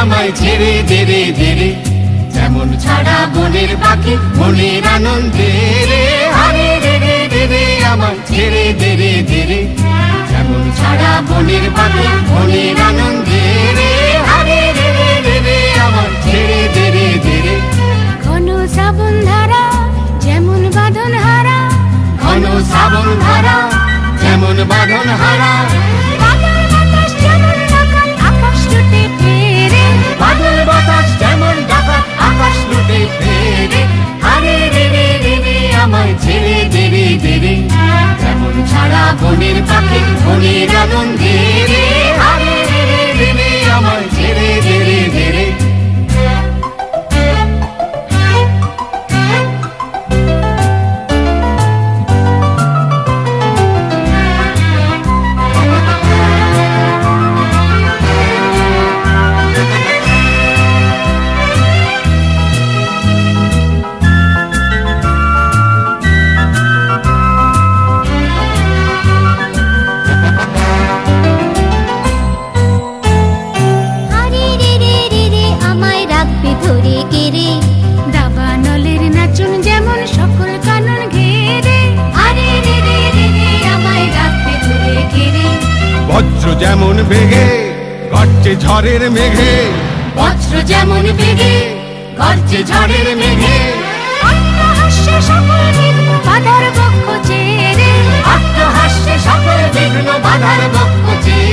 আমায় ছেড়ে দে রে দে রে। যেমন ছাড়া বনের পাখি মনের আনন্দে রে, আরে রে রে রে রে আমায় ছেড়ে দে রে দে রে। যেমন ছাড়া বনের পাখি মনের আনন্দে রে, আরে রে রে রে রে আমায় ছেড়ে দে রে দে রে। ঘন শ্রাবণ ধারা যেমন বাঁধন হারা, ঘন শ্রাবণ ধারা যেমন বাঁধন হারা, বাদল বাতাস যেমন ডাকাত আকাশ লুটে ফেরে, বাদল বাতাস যেমন ডাকাত আকাশ লুটে ফেরে, আরে রে রে রে রে আমায় ছেড়ে দে রে দে রে। যেমন ছাড়া বনের পাখি মনের আনন্দে রে, আরে রে রে রে রে আমায় ছেড়ে দে রে দে রে। আরে রে রে রে রে আমায় রাখবে ধরে কেড়ে, দাবানলের নাচন যেমন সকল কানন ঘেরে, আরে রে রে রে রে আমায় রাখবে ধরে কেড়ে, বজ্র যেমন বেগে গর্জে ঝড়ের মেঘে, বজ্র যেমন বেগে গর্জে ঝড়ের মেঘে, অট্টহাস্যে সকল বিঘ্ন বাধার বক্ষ চেরে, অট্টহাস্যে সকল বিঘ্ন বাধার বক্ষ চেয়ে